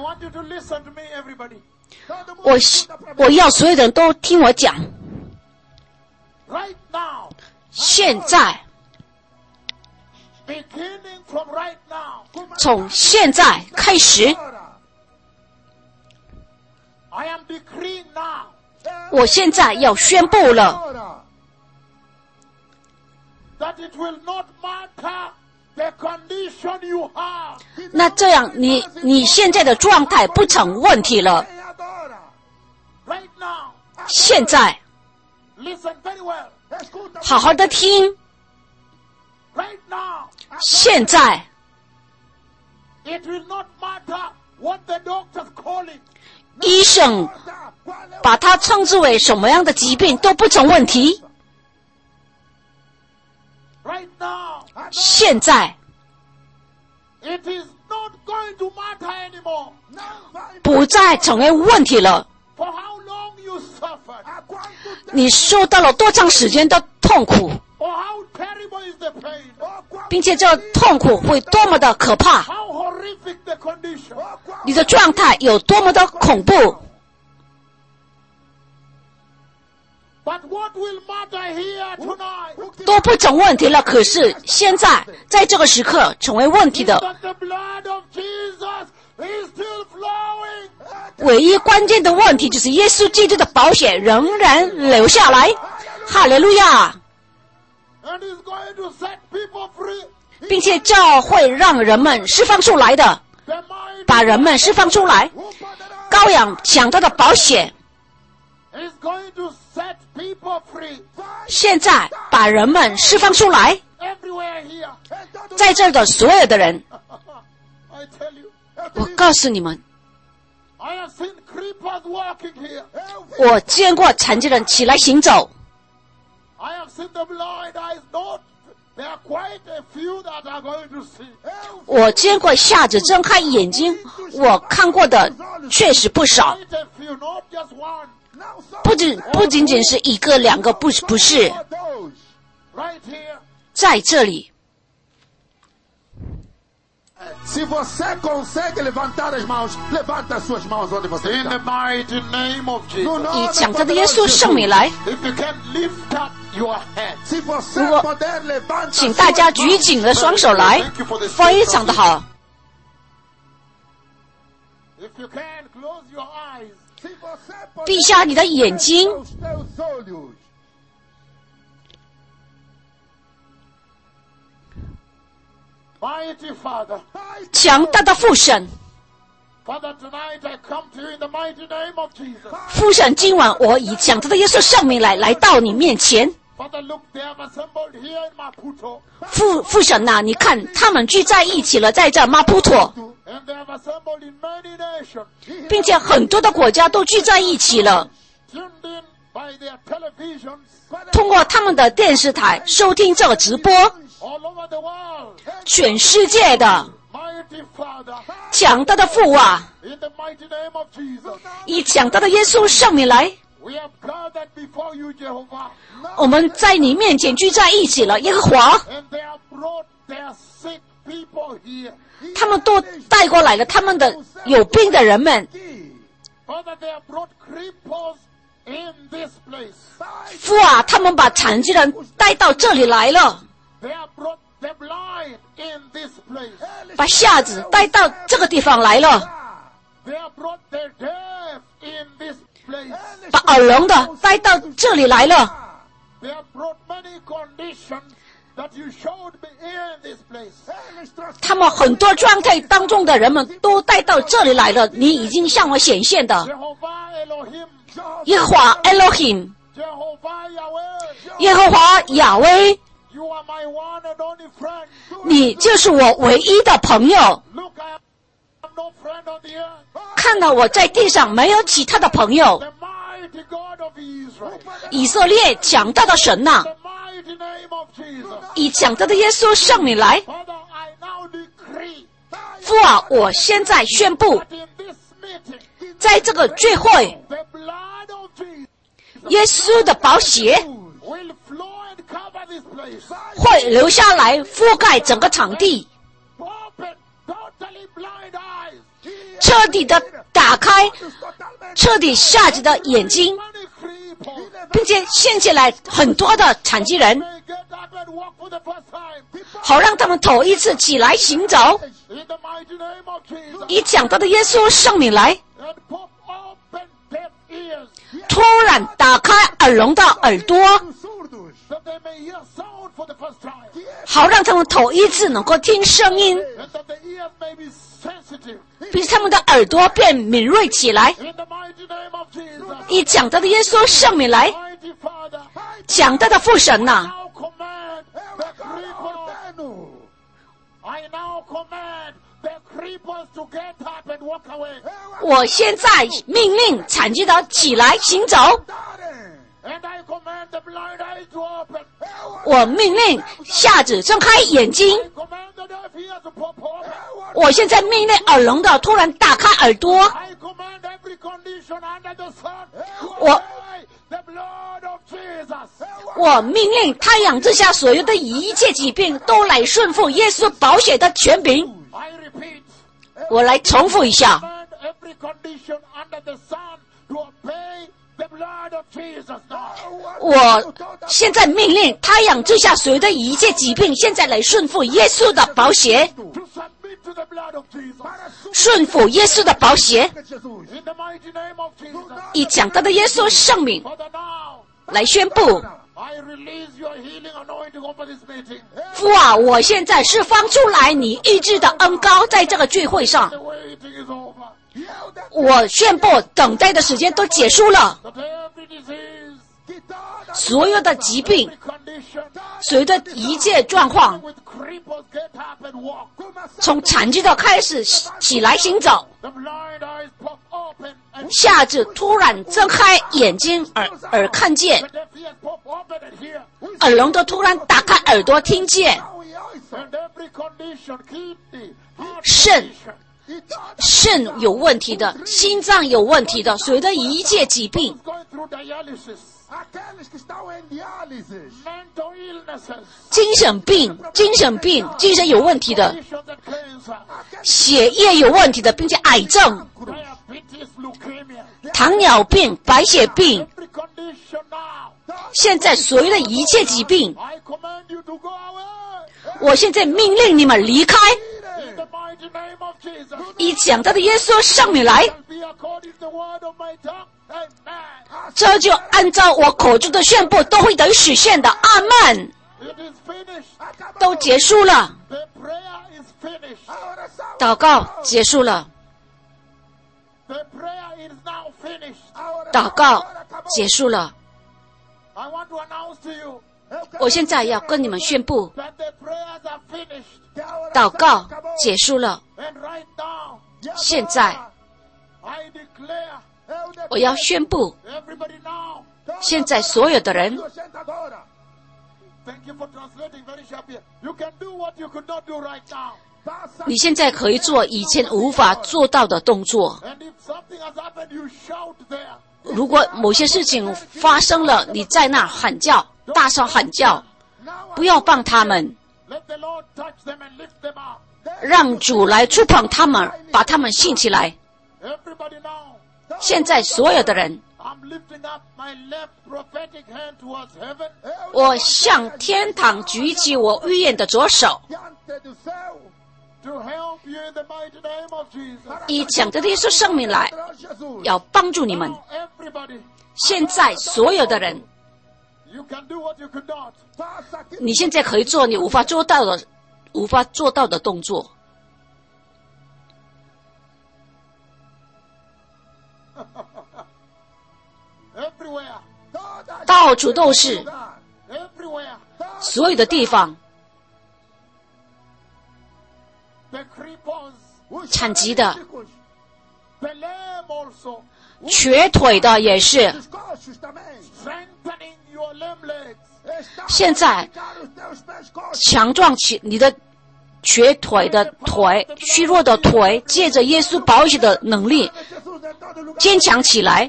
我要所有的人都听我讲。现在，从现在开始，我现在要宣布了，那这样你现在的状态不成问题了。现在好好的听，现在医生把它称之为什么样的疾病都不成问题。现在不再成为问题了。你受到了多长时间的痛苦，并且这痛苦会多么的可怕，你的状态有多么的恐怖。都不成问题了，可是现在在这个时刻成为问题的唯一关键的问题就是耶稣基督的宝血仍然流下来。哈利路亚！并且这会让人们释放出来的，把人们释放出来。羔羊抢到的宝血现在把人们释放出来，在这儿的所有的人，我告诉你们，我见过残疾人起来行走，我见过瞎子睁开眼睛，我看过的确实不少，不仅仅是一个两个，不是，在这里。 Se você consegue levantar as mãos, levanta as suas mãos onde você está. In the mighty name of Jesus. 以讲他的耶稣圣名来。 If you can lift up your hand. 如果请大家举紧了双手来，非常的好。 If you can close your eyes. 闭下你的眼睛。强大的父神，父神，今晚我以强大的耶稣圣名来到你面前。父神啊，你看他们聚在一起了，在这马普托，并且很多的国家都聚在一起了，通过他们的电视台收听这个直播。全世界的强大的父啊，以强大的耶稣圣名来，我们在你面前聚在一起了，耶和华，他们都带过来了他们的有病的人们。父啊，他们把残疾人带到这里来了，把瞎子带到这个地方来了，把耳聋的带到这里来了，他们很多状态当中的人们都带到这里来了，你已经向我显现的耶和华 Elohim， 耶和华亚威，你就是我唯一的朋友。看到我在地上没有其他的朋友。以色列强大的神啊，以强大的耶稣圣名来。父啊，我现在宣布，在这个聚会，耶稣的宝血会流下来，覆盖整个场地。 彻底的打开，彻底瞎子的眼睛，并且掀起来很多的残疾人，好让他们头一次起来行走。以讲到的耶稣圣名来，突然打开耳聋的耳朵，好让他们头一次能够听声音，并且他们的耳朵变敏锐起来。以讲到的耶稣圣名来，讲到的父神呐，我现在命令残疾的起来行走，我命令瞎子睁开眼睛，我现在命令耳聋的突然打开耳朵，我命令太阳之下所有的一切疾病都来顺服耶稣宝血的权柄。我来重复一下，我现在命令太阳之下所有的一切疾病现在来顺服耶稣的宝血，顺服耶稣的宝血。以讲到的耶稣圣名来宣布，父啊，我现在释放出来你医治的恩膏在这个聚会上，我宣布等待的时间都结束了，所有的疾病，所有的一切状况，从残疾的开始起来行走，瞎子突然睁开眼睛，耳看见，耳聋的突然打开耳朵听见，肾有问题的，心脏有问题的，所有的一切疾病，精神病，精神有问题的，血液有问题的，并且癌症、糖尿病、白血病，现在所有的一切疾病，我现在命令你们离开。以讲到的耶稣圣名来，这就按照我口中的宣布都会得以实现的。阿们。都结束了，祷告结束了，祷告结束了。我现在要跟你们宣布，祷告结束了。现在我要宣布，现在所有的人，你现在可以做以前无法做到的动作。如果某些事情发生了，你在那喊叫，大声喊叫，不要帮他们，让主来触碰他们，把他们兴起来。现在所有的人，我向天堂举起我预言的左手，以讲的耶稣圣名来，要帮助你们。现在所有的人，你现在可以做你无法做到的动作。到处都是，所有的地方，残疾的、瘸腿的也是。现在强壮起你的瘸腿的腿、虚弱的腿，借着耶稣宝血的能力坚强起来。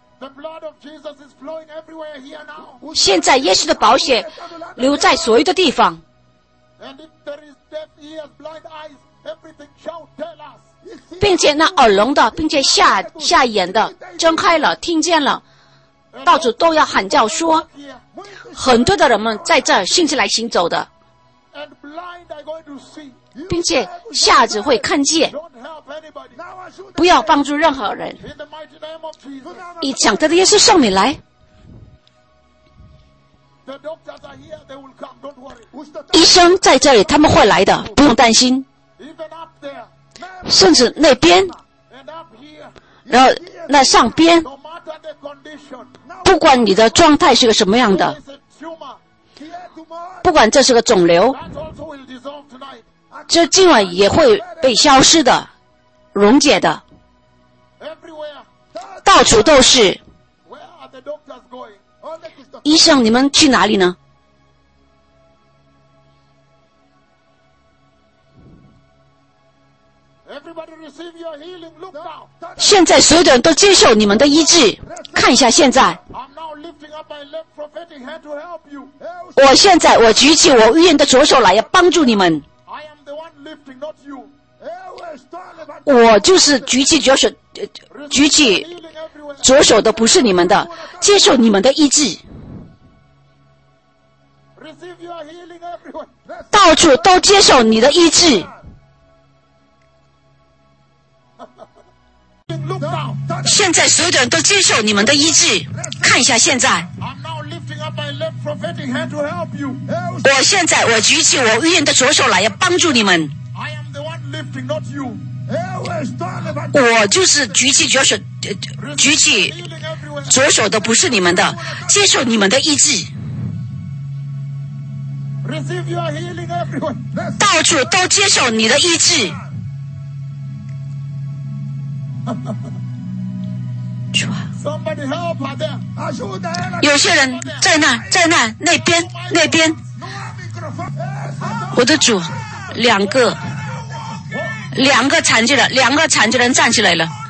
现在耶稣的宝血流在所有的地方。 并且那耳聋的，并且下眼的睁开了，听见了，到处都要喊叫说，很多的人们在这信起来行走的，并且瞎子会看见。不要帮助任何人。以讲的耶稣圣名来，医生在这里，他们会来的，不用担心。甚至那边，然后那上边，不管你的状态是个什么样的，不管这是个肿瘤，这今晚也会被消失的，溶解的，到处都是。医生，你们去哪里呢？现在所有的人都接受你们的医治，看一下现在。我现在我举起我预言的左手来，要帮助你们。我就是举起左手的，不是你们的，接受你们的医治。到处都接受你的医治。现在所有的人都接受你们的医治，看一下现在。我现在我举起我预言的左手来，要帮助你们。我就是举起左手的，不是你们的，接受你们的医治。到处都接受你的医治。有些人在那边，我的主，两个残疾人站起来了。